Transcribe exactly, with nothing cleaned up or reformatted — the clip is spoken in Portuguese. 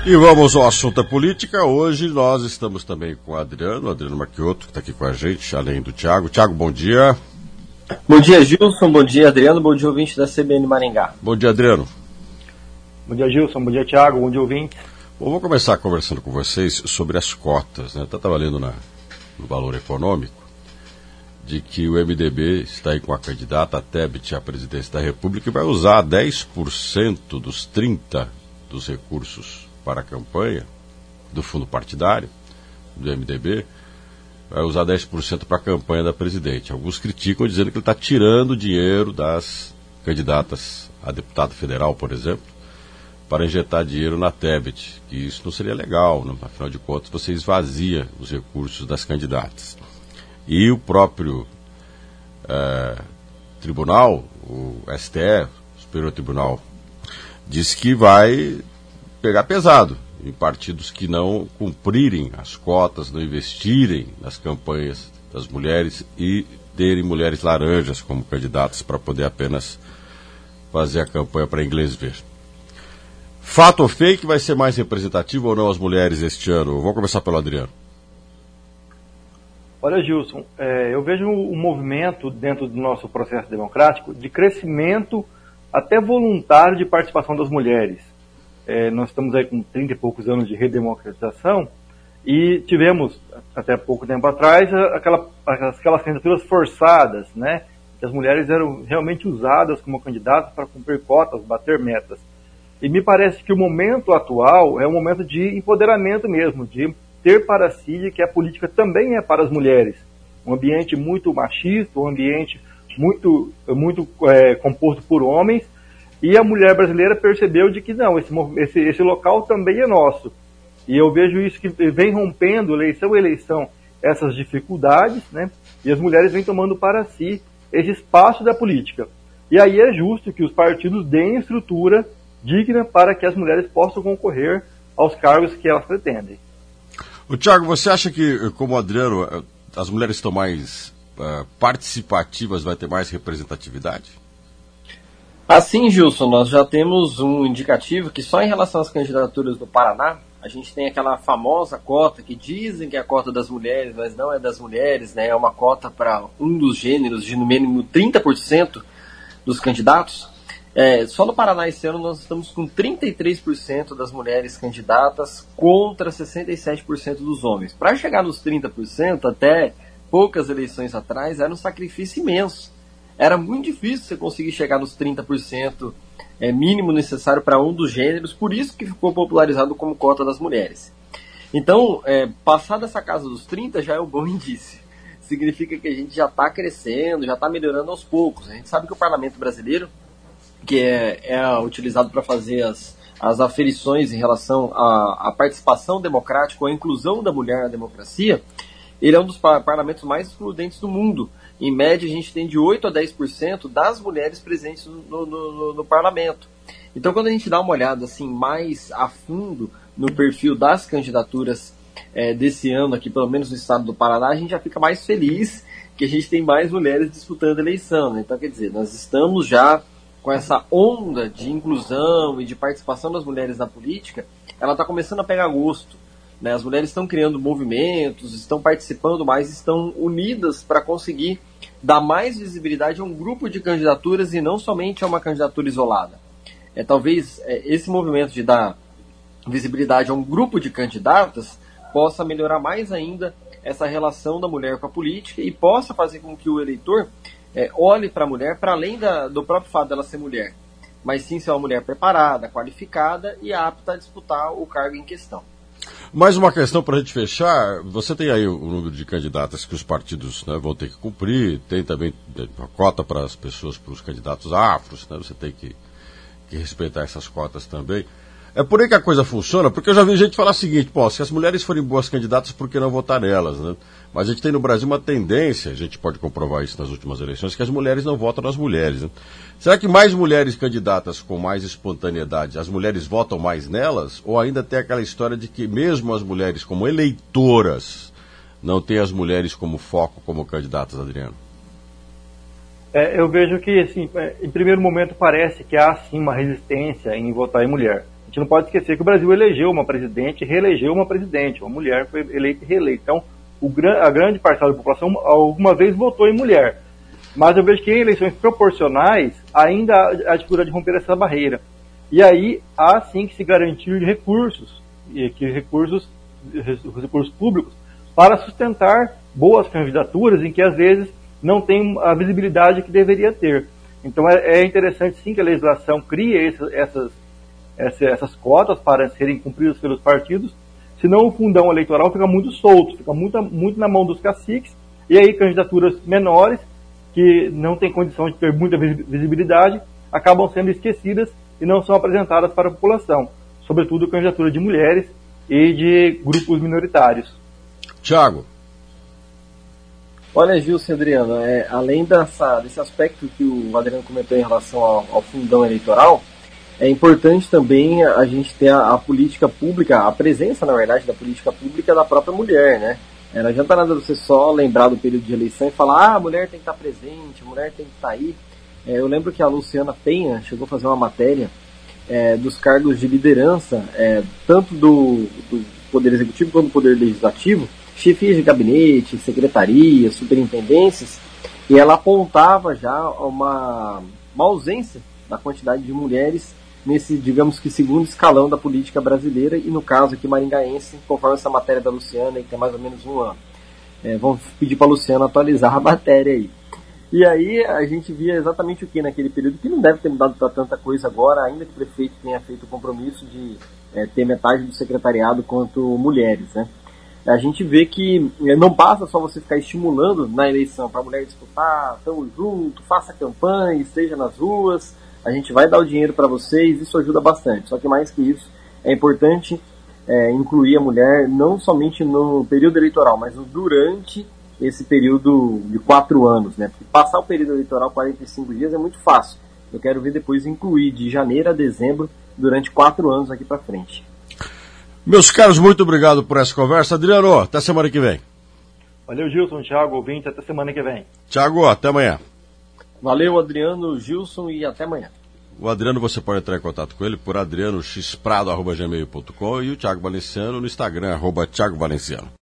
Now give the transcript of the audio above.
E vamos ao assunto da política. Hoje nós estamos também com o Adriano, Adriano Macchiotto, que está aqui com a gente, além do Thiago. Thiago, bom dia. Bom dia, Gilson. Bom dia, Adriano. Bom dia, ouvinte da C B N Maringá. Bom dia, Adriano. Bom dia, Gilson. Bom dia, Thiago. Bom dia, ouvinte. Bom, vou começar conversando com vocês sobre as cotas, né? Eu estava lendo na, no Valor Econômico de que o M D B está aí com a candidata a Tebet à presidência da República e vai usar dez por cento dos trinta por cento dos recursos para a campanha do fundo partidário do M D B, vai usar dez por cento para a campanha da presidente. Alguns criticam dizendo que ele está tirando dinheiro das candidatas a deputado federal, por exemplo, para injetar dinheiro na Tebet, que isso não seria legal, né? Afinal de contas você esvazia os recursos das candidatas. E o próprio é, tribunal, o S T E, o Superior Tribunal, diz que vai pegar pesado em partidos que não cumprirem as cotas, não investirem nas campanhas das mulheres e terem mulheres laranjas como candidatas para poder apenas fazer a campanha para inglês ver. Fato ou fake, vai ser mais representativo ou não as mulheres este ano? Vou começar pelo Adriano. Olha, Gilson, é, eu vejo um movimento dentro do nosso processo democrático de crescimento até voluntário de participação das mulheres. É, nós estamos aí com trinta e poucos anos de redemocratização e tivemos, até pouco tempo atrás, aquela, aquelas candidaturas forçadas, né? Que as mulheres eram realmente usadas como candidatas para cumprir cotas, bater metas. E me parece que o momento atual é um momento de empoderamento mesmo, de ter para si que a política também é para as mulheres. Um ambiente muito machista, um ambiente muito, muito é, composto por homens, e a mulher brasileira percebeu de que não, esse, esse, esse local também é nosso. E eu vejo isso que vem rompendo eleição a eleição essas dificuldades, né? E as mulheres vêm tomando para si esse espaço da política. E aí é justo que os partidos deem estrutura digna para que as mulheres possam concorrer aos cargos que elas pretendem. O Thiago, você acha que, como o Adriano, as mulheres estão mais uh, participativas, vai ter mais representatividade? Assim, Gilson, nós já temos um indicativo que só em relação às candidaturas do Paraná, a gente tem aquela famosa cota que dizem que é a cota das mulheres, mas não é das mulheres, né? É uma cota para um dos gêneros de no mínimo trinta por cento dos candidatos. É, só no Paraná esse ano nós estamos com trinta e três por cento das mulheres candidatas contra sessenta e sete por cento dos homens. Para chegar nos trinta por cento, até poucas eleições atrás, era um sacrifício imenso. Era muito difícil você conseguir chegar nos trinta por cento é, mínimo necessário para um dos gêneros, por isso que ficou popularizado como cota das mulheres. Então, é, passar dessa casa dos trinta já é um bom indício. Significa que a gente já está crescendo, já está melhorando aos poucos. A gente sabe que o parlamento brasileiro, que é, é utilizado para fazer as, as aferições em relação à, à participação democrática ou à inclusão da mulher na democracia, ele é um dos par- parlamentos mais excludentes do mundo. Em média, a gente tem de oito a dez por cento das mulheres presentes no, no, no, no parlamento. Então, quando a gente dá uma olhada assim, mais a fundo no perfil das candidaturas é, desse ano aqui, pelo menos no estado do Paraná, a gente já fica mais feliz que a gente tem mais mulheres disputando a eleição, né? Então, quer dizer, nós estamos já com essa onda de inclusão e de participação das mulheres na política, ela está começando a pegar gosto, né? As mulheres estão criando movimentos, estão participando mais, estão unidas para conseguir dar mais visibilidade a um grupo de candidaturas e não somente a uma candidatura isolada. É, talvez é, esse movimento de dar visibilidade a um grupo de candidatas possa melhorar mais ainda essa relação da mulher com a política e possa fazer com que o eleitor É, olhe para a mulher para além da, do próprio fato dela ser mulher, mas sim ser uma mulher preparada, qualificada e apta a disputar o cargo em questão. Mais uma questão para a gente fechar. Você tem aí o número de candidatas que os partidos, né, vão ter que cumprir, tem também a cota para as pessoas, para os candidatos afros, né, você tem que, que respeitar essas cotas também. É por aí que a coisa funciona, porque eu já vi gente falar o seguinte, pô, se as mulheres forem boas candidatas, por que não votar nelas, né? Mas a gente tem no Brasil uma tendência, a gente pode comprovar isso nas últimas eleições, que as mulheres não votam nas mulheres, né? Será que mais mulheres candidatas com mais espontaneidade, as mulheres votam mais nelas? Ou ainda tem aquela história de que mesmo as mulheres como eleitoras não tem as mulheres como foco, como candidatas, Adriano? É, eu vejo que, assim, em primeiro momento parece que há sim uma resistência em votar em mulher. gente não pode esquecer que o Brasil elegeu uma presidente, reelegeu uma presidente, uma mulher foi eleita e reeleita. Então, o, a grande parcela da população alguma vez votou em mulher. Mas eu vejo que em eleições proporcionais ainda há a dificuldade de romper essa barreira. E aí há sim que se garantir recursos, e que recursos, recursos públicos, para sustentar boas candidaturas em que às vezes não tem a visibilidade que deveria ter. Então é, é interessante sim que a legislação crie essas, essas, essas cotas para serem cumpridas pelos partidos, senão o fundão eleitoral fica muito solto, fica muito, muito na mão dos caciques, e aí candidaturas menores, que não têm condição de ter muita visibilidade, acabam sendo esquecidas e não são apresentadas para a população, sobretudo candidatura de mulheres e de grupos minoritários. Tiago. Olha, Gilson e Adriano, é, além dessa, desse aspecto que o Adriano comentou em relação ao, ao fundão eleitoral, é importante também a gente ter a, a política pública, a presença, na verdade, da política pública da própria mulher, né? É, não adianta nada você só lembrar do período de eleição e falar, ah, a mulher tem que estar presente, a mulher tem que estar aí. É, eu lembro que a Luciana Penha chegou a fazer uma matéria é, dos cargos de liderança, é, tanto do, do Poder Executivo quanto do Poder Legislativo, chefias de gabinete, secretarias, superintendências, e ela apontava já uma, uma ausência da quantidade de mulheres nesse, digamos que, segundo escalão da política brasileira, e no caso aqui maringaense, conforme essa matéria da Luciana, que tem mais ou menos um ano. É, vamos pedir para a Luciana atualizar a matéria aí. E aí a gente via exatamente o que naquele período, que não deve ter mudado para tanta coisa agora, ainda que o prefeito tenha feito o compromisso de é, ter metade do secretariado quanto mulheres, né? A gente vê que não basta só você ficar estimulando na eleição para a mulher disputar, tamo junto, faça campanha, esteja nas ruas, a gente vai dar o dinheiro para vocês, isso ajuda bastante. Só que mais que isso, é importante é, incluir a mulher não somente no período eleitoral, mas durante esse período de quatro anos, né? Porque passar o período eleitoral, quarenta e cinco dias, é muito fácil. Eu quero ver depois incluir de janeiro a dezembro durante quatro anos aqui para frente. Meus caros, muito obrigado por essa conversa. Adriano, até semana que vem. Valeu, Gilson, Thiago, ouvinte, até semana que vem. Thiago, até amanhã. Valeu, Adriano, Gilson, e até amanhã. O Adriano, você pode entrar em contato com ele por adriano x prado arroba gmail ponto com e o Thiago Valenciano no Instagram, arroba Thiago Valenciano.